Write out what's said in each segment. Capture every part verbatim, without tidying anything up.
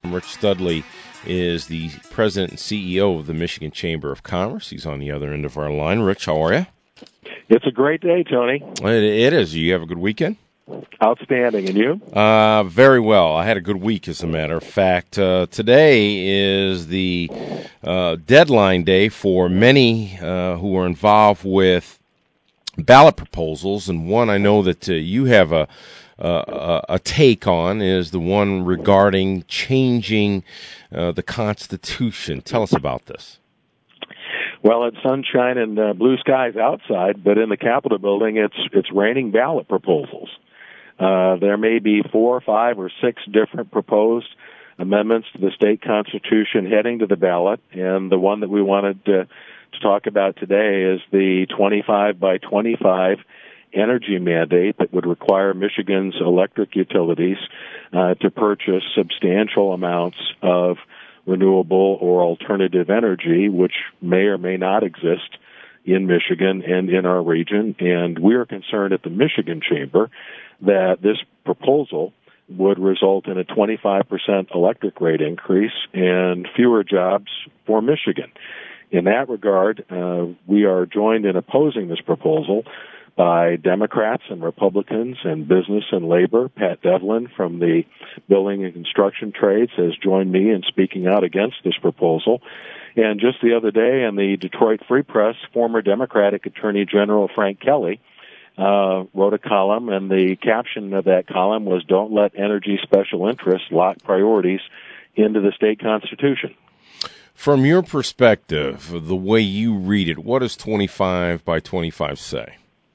Rich Studley is the president and C E O of the Michigan Chamber of Commerce. He's on the other end of our line. Rich, how are you? It's a great day, Tony. It, it is. You have a good weekend? Outstanding. And you? Uh, very well. I had a good week, as a matter of fact. Uh, today is the uh, deadline day for many uh, who are involved with ballot proposals, and one I know that uh, you have a, a a take on is the one regarding changing uh, the Constitution. Tell us about this. Well, it's sunshine and uh, blue skies outside, but in the Capitol building, it's it's raining ballot proposals. Uh, there may be four, five, or six different proposed amendments to the state constitution heading to the ballot, and the one that we wanted to, to talk about today is the twenty-five by twenty-five energy mandate that would require Michigan's electric utilities uh, to purchase substantial amounts of renewable or alternative energy, which may or may not exist in Michigan and in our region. And we are concerned at the Michigan Chamber that this proposal would result in a twenty-five percent electric rate increase and fewer jobs for Michigan. In that regard, uh, we are joined in opposing this proposal by Democrats and Republicans and business and labor. Pat Devlin from the Building and Construction Trades has joined me in speaking out against this proposal. And just the other day in the Detroit Free Press, former Democratic Attorney General Frank Kelly uh, wrote a column, and the caption of that column was, "Don't let energy special interests lock priorities into the state constitution." From your perspective, the way you read it, what does twenty-five by twenty-five say?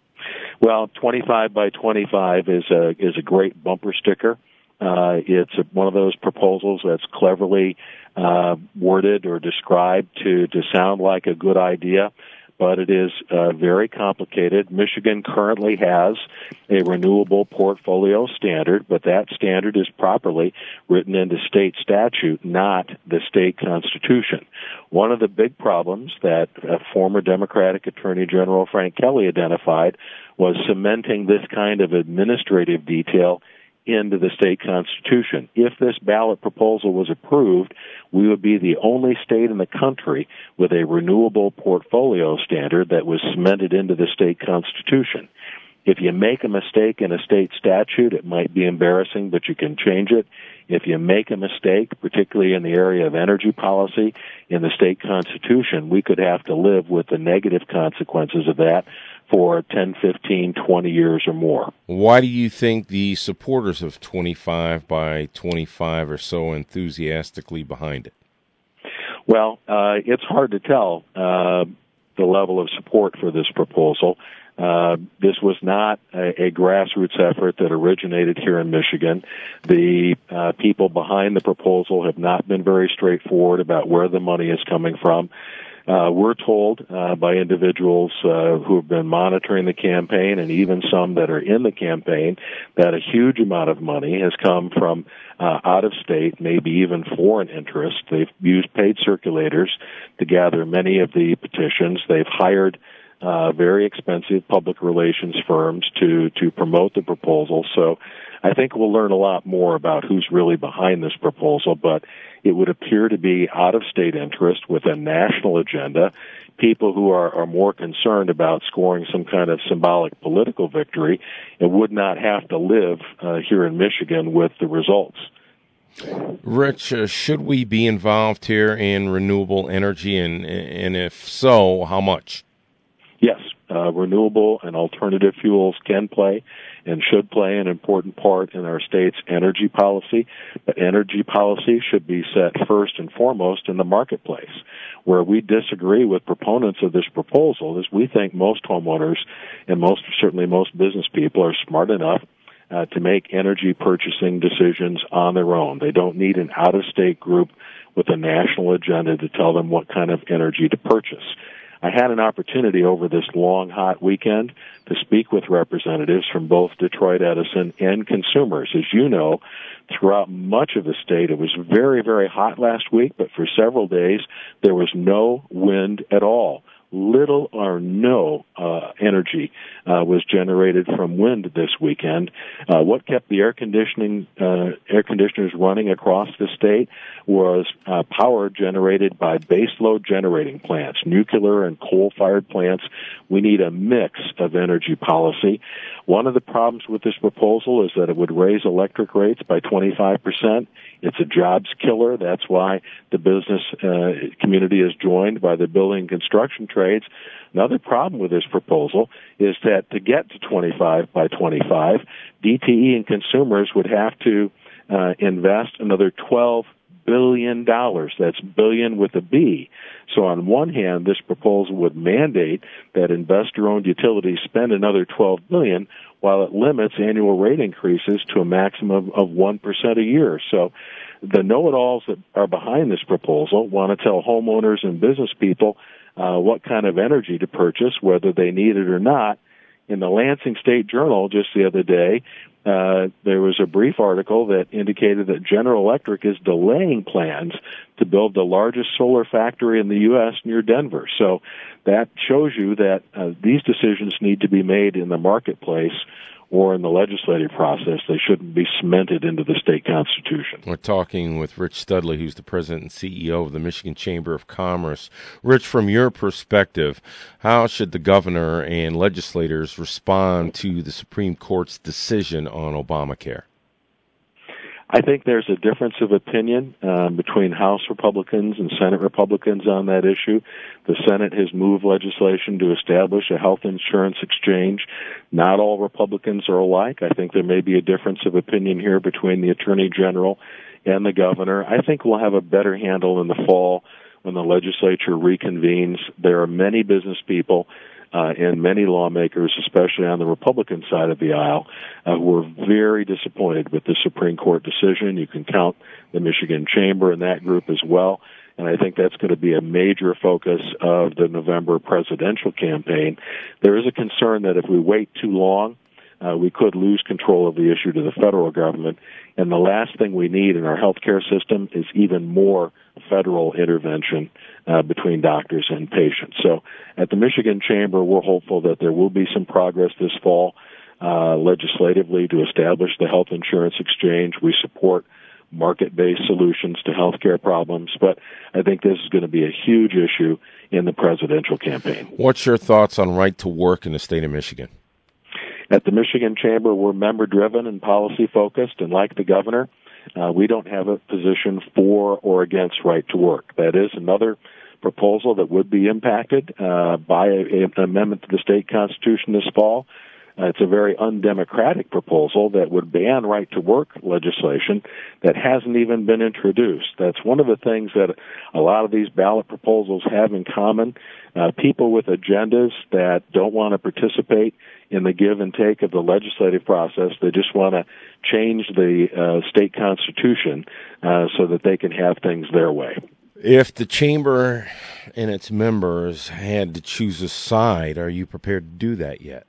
Well, twenty-five by twenty-five is a is a great bumper sticker. Uh, it's a, one of those proposals that's cleverly uh, worded or described to, to sound like a good idea, but it is uh, very complicated. Michigan currently has a renewable portfolio standard, but that standard is properly written into state statute, not the state constitution. One of the big problems that uh, former Democratic Attorney General Frank Kelly identified was cementing this kind of administrative detail into the state constitution. If this ballot proposal was approved, we would be the only state in the country with a renewable portfolio standard that was cemented into the state constitution. If you make a mistake in a state statute, it might be embarrassing, but you can change it. If you make a mistake, particularly in the area of energy policy in the state constitution, we could have to live with the negative consequences of that for ten, fifteen, twenty years or more. Why do you think the supporters of twenty-five by twenty-five are so enthusiastically behind it? Well, uh, it's hard to tell uh, the level of support for this proposal. Uh, this was not a, a grassroots effort that originated here in Michigan. The uh, people behind the proposal have not been very straightforward about where the money is coming from. Uh, we're told uh, by individuals uh, who have been monitoring the campaign and even some that are in the campaign that a huge amount of money has come from uh, out of state, maybe even foreign interests. They've used paid circulators to gather many of the petitions. They've hired uh, very expensive public relations firms to, to promote the proposal. So I think we'll learn a lot more about who's really behind this proposal, but it would appear to be out-of-state interest with a national agenda, people who are, are more concerned about scoring some kind of symbolic political victory and would not have to live uh, here in Michigan with the results. Rich, uh, should we be involved here in renewable energy, and, and if so, how much? Yes, uh, renewable and alternative fuels can play and should play an important part in our state's energy policy, but energy policy should be set first and foremost in the marketplace. Where we disagree with proponents of this proposal is we think most homeowners and most, certainly most business people are smart enough uh, to make energy purchasing decisions on their own. They don't need an out-of-state group with a national agenda to tell them what kind of energy to purchase. I had an opportunity over this long, hot weekend to speak with representatives from both Detroit Edison and consumers. As you know, throughout much of the state, it was very, very hot last week, but for several days, there was no wind at all. little or no uh, energy uh, was generated from wind this weekend. Uh, what kept the air conditioning uh, air conditioners running across the state was uh, power generated by baseload generating plants, nuclear and coal-fired plants. We need a mix of energy policy. One of the problems with this proposal is that it would raise electric rates by twenty-five percent. It's a jobs killer. That's why the business uh, community is joined by the building and construction trades. Another problem with this proposal is that to get to twenty-five by twenty-five, D T E and consumers would have to uh, invest another twelve billion dollars. That's billion with a B. So on one hand, this proposal would mandate that investor-owned utilities spend another twelve billion dollars, while it limits annual rate increases to a maximum of one percent a year. So the know-it-alls that are behind this proposal want to tell homeowners and business people uh, what kind of energy to purchase, whether they need it or not. In the Lansing State Journal just the other day, uh, there was a brief article that indicated that General Electric is delaying plans to build the largest solar factory in the U S near Denver. So that shows you that uh, these decisions need to be made in the marketplace or in the legislative process. They shouldn't be cemented into the state constitution. We're talking with Rich Studley, who's the president and C E O of the Michigan Chamber of Commerce. Rich, from your perspective, how should the governor and legislators respond to the Supreme Court's decision on Obamacare? I think there's a difference of opinion um, between House Republicans and Senate Republicans on that issue. The Senate has moved legislation to establish a health insurance exchange. Not all Republicans are alike. I think there may be a difference of opinion here between the Attorney General and the governor. I think we'll have a better handle in the fall when the legislature reconvenes. There are many business people Uh, and many lawmakers, especially on the Republican side of the aisle, uh, were very disappointed with the Supreme Court decision. You can count the Michigan Chamber in that group as well. And I think that's going to be a major focus of the November presidential campaign. There is a concern that if we wait too long, uh, we could lose control of the issue to the federal government. And the last thing we need in our healthcare system is even more federal intervention uh, between doctors and patients. So at the Michigan Chamber, we're hopeful that there will be some progress this fall uh, legislatively to establish the health insurance exchange. We support market-based solutions to healthcare problems, but I think this is going to be a huge issue in the presidential campaign. What's your thoughts on right to work in the state of Michigan? At the Michigan Chamber, we're member-driven and policy-focused, and like the governor, uh, we don't have a position for or against right to work. That is another proposal that would be impacted uh, by a, an amendment to the state constitution this fall. Uh, it's a very undemocratic proposal that would ban right-to-work legislation that hasn't even been introduced. That's one of the things that a lot of these ballot proposals have in common. Uh, people with agendas that don't want to participate in the give and take of the legislative process. They just want to change the uh, state constitution uh, so that they can have things their way. If the chamber and its members had to choose a side, are you prepared to do that yet?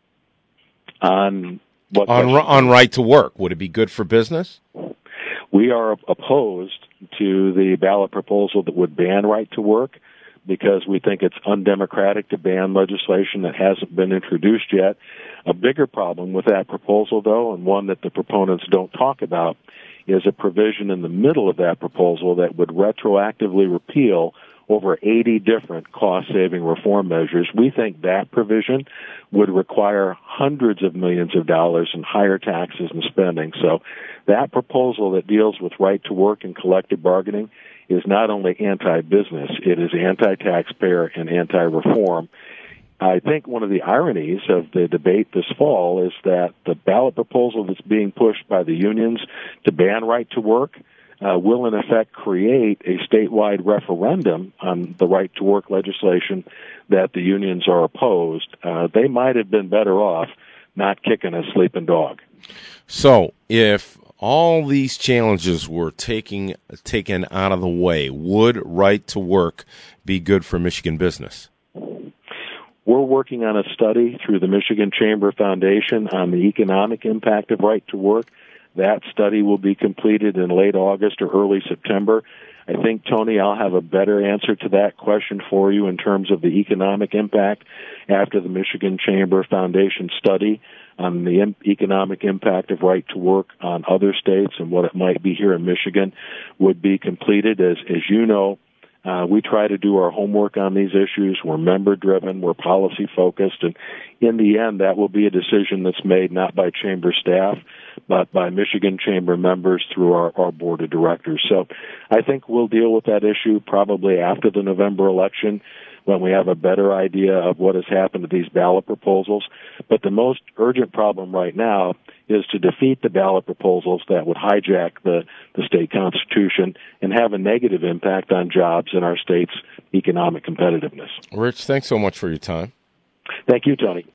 On what on on right to work, would it be good for business? We are opposed to the ballot proposal that would ban right to work because we think it's undemocratic to ban legislation that hasn't been introduced yet. A bigger problem with that proposal, though, and one that the proponents don't talk about, is a provision in the middle of that proposal that would retroactively repeal over eighty different cost-saving reform measures. We think that provision would require hundreds of millions of dollars in higher taxes and spending. So that proposal that deals with right to work and collective bargaining is not only anti-business, it is anti-taxpayer and anti-reform. I think one of the ironies of the debate this fall is that the ballot proposal that's being pushed by the unions to ban right to work Uh, will in effect create a statewide referendum on the right to work legislation that the unions are opposed. Uh, they might have been better off not kicking a sleeping dog. So if all these challenges were taking, taken out of the way, would right to work be good for Michigan business? We're working on a study through the Michigan Chamber Foundation on the economic impact of right to work. That study will be completed in late August or early September. I think, Tony, I'll have a better answer to that question for you in terms of the economic impact after the Michigan Chamber Foundation study on the im- economic impact of right to work on other states and what it might be here in Michigan would be completed. As, as you know, Uh, we try to do our homework on these issues. We're member-driven. We're policy-focused. And in the end, that will be a decision that's made not by Chamber staff, but by Michigan Chamber members through our, our board of directors. So I think we'll deal with that issue probably after the November election when we have a better idea of what has happened to these ballot proposals. But the most urgent problem right now is to defeat the ballot proposals that would hijack the, the state constitution and have a negative impact on jobs and our state's economic competitiveness. Rich, thanks so much for your time. Thank you, Tony.